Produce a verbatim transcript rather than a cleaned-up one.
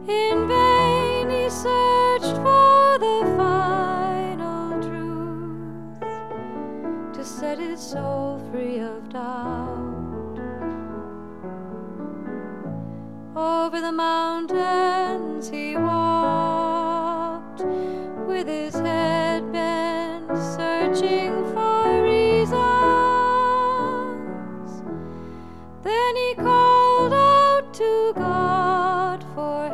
In vain he searched for the final truth to set his soul free of doubt. Over the mountains he walked,